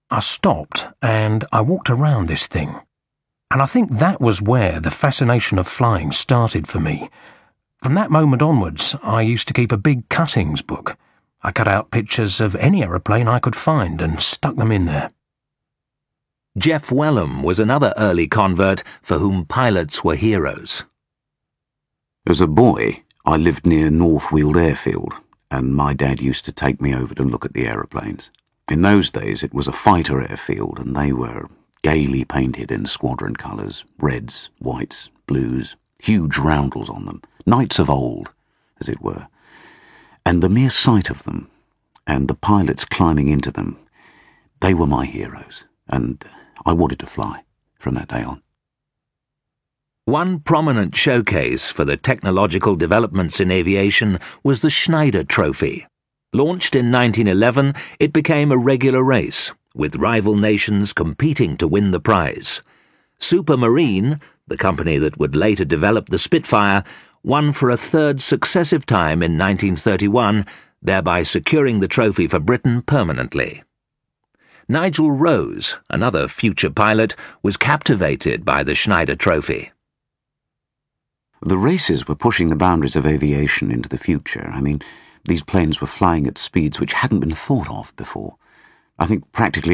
I stopped and I walked around this thing. And I think that was where the fascination of flying started for me. From that moment onwards, I used to keep a big cuttings book. I cut out pictures of any aeroplane I could find and stuck them in there. Jeff Wellham was another early convert for whom pilots were heroes. As a boy, I lived near North Weald Airfield, and my dad used to take me over to look at the aeroplanes. In those days, it was a fighter airfield, and they were gaily painted in squadron colours, reds, whites, blues, huge roundels on them, knights of old, as it were. And the mere sight of them, and the pilots climbing into them, they were my heroes, and I wanted to fly from that day on. One prominent showcase for the technological developments in aviation was the Schneider Trophy. Launched in 1911, it became a regular race, with rival nations competing to win the prize. Supermarine, the company that would later develop the Spitfire, won for a third successive time in 1931, thereby securing the trophy for Britain permanently. Nigel Rose, another future pilot, was captivated by the Schneider Trophy. The races were pushing the boundaries of aviation into the future. I mean, these planes were flying at speeds which hadn't been thought of before. I think practically